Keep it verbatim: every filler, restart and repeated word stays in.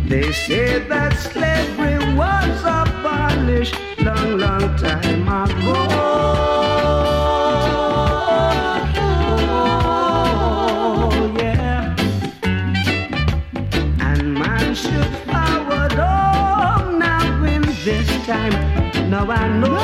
They say that slavery was abolished long, long time ago. Oh, yeah. And man should forward home now in this time. Now I know